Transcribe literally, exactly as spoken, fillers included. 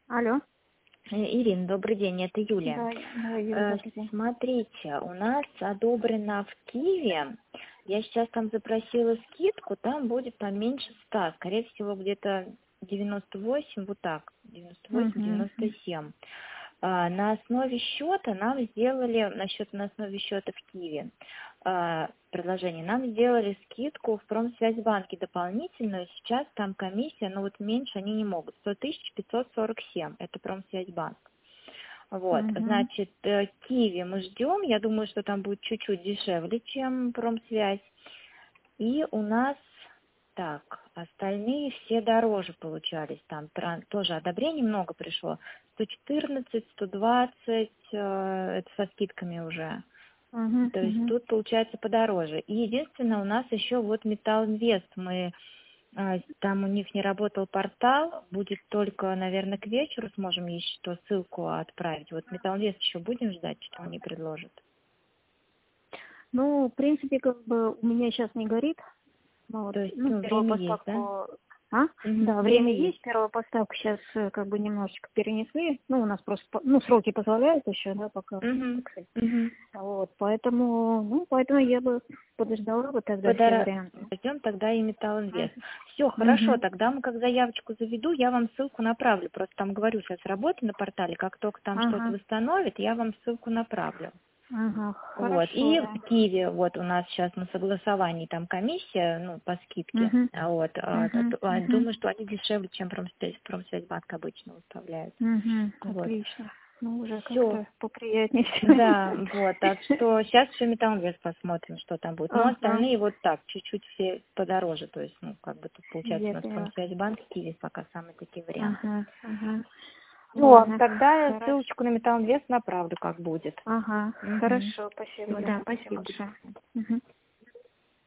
Алло. Э, Ирина, добрый день, это Юлия. Да, да, Юля, Э, добрый день. Смотрите, у нас одобрено в Киеве, я сейчас там запросила скидку, там будет поменьше ста, скорее всего где-то девяносто восемь, вот так, девяносто восемь Угу. девяносто семь. А, На основе счета нам сделали, насчет на основе счета в Киеве, а, предложение, нам сделали скидку в Промсвязьбанке дополнительную, сейчас там комиссия, но вот меньше они не могут, сто тысяч пятьсот сорок семь, это Промсвязьбанк. Вот, Угу. значит, э, Киви мы ждем, я думаю, что там будет чуть-чуть дешевле, чем Промсвязь. И у нас, так, остальные все дороже получались, там тран- тоже одобрений много пришло, сто четырнадцать, сто двадцать, э, это со скидками уже. Угу. То есть Угу. тут получается подороже. И единственное, у нас еще вот Металлинвест, мы а, там у них не работал портал, будет только, наверное, к вечеру сможем еще что ссылку отправить. Вот Металлинвест еще будем ждать, что они предложат. Ну, в принципе, как бы у меня сейчас не горит. Ну, вот, То есть, ну, ну, первую время есть, да? поставку. А? Мгм. Да, время Время есть, есть. первую поставку сейчас как бы немножечко перенесли. Ну, у нас просто, по- ну, сроки позволяют еще, да, пока, Угу. так сказать. Угу. Вот, поэтому, ну, поэтому я бы подождала бы тогда все Подора... варианты. Пойдем тогда и Металлинвест. Все, хорошо, Угу. тогда мы как заявочку заведу, я вам ссылку направлю. Просто там говорю, сейчас работа на портале, как только там что-то Ага. восстановит, я вам ссылку направлю. Ага, Вот. И хорошо. в Киеве вот у нас сейчас на согласовании там комиссия, ну, по скидке. Угу. А Вот. а, т- Угу. т- а, Угу. Думаю, что они дешевле, чем Промсвязь, Промсвязьбанк обычно выставляют. Угу. Вот. Отлично. Ну, уже Все. как-то поприятнее Да, всё. вот. Так что сейчас все Металлинвест посмотрим, что там будет. Но Ага, остальные вот так, чуть-чуть все подороже. То есть, ну, как бы тут получается я у нас поняла. Промсвязьбанк, Киев пока самые такие варианты. Ага, ага. Вот, Ладно, тогда я хорошо. ссылочку на Металлинвест направлю, как будет. Ага, Угу. хорошо, спасибо, Все, да, спасибо спасибо. большое. Мгм.